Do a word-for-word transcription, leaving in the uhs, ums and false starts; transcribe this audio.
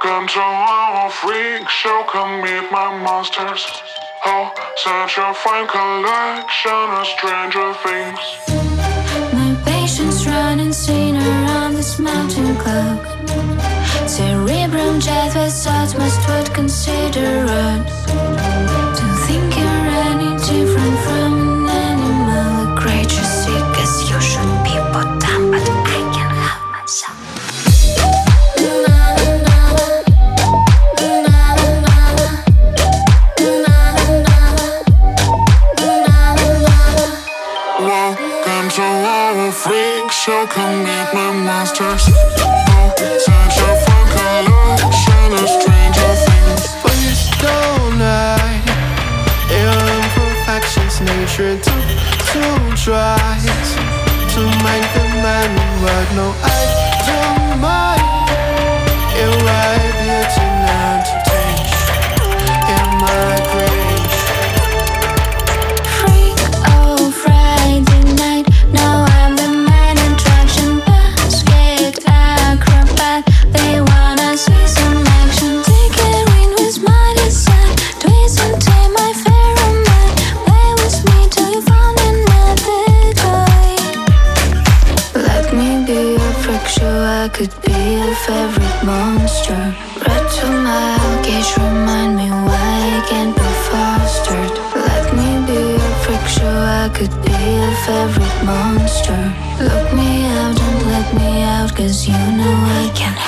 Welcome to our freak show, come meet my monsters. Oh, such a fine collection of stranger things. My patience run insane around this mountain cloud. Cerebrum jet with thoughts must would consider us. To think you're any different from an animal, a creature sick as you should be put down, but I can help myself. Welcome to our freak show, come meet my monsters. Oh, such a fun collection of stranger things. Please don't lie. Your imperfections, nature to to try to make the man right. No, I don't mind. You're right, beauty not to taste in my creation. Freak, oh Friday night. Now I'm the main attraction. Basket acrobat. They wanna see some action. Take it in with my design. Twist and take my pheromone. Play with me till you found another toy. Let me be your freak show. I could be your favorite monster. Red to my gauge, remind me why I can't be fostered. Let me be your freak show. I could be your favorite monster. Look me out and let me out, 'cause you know I can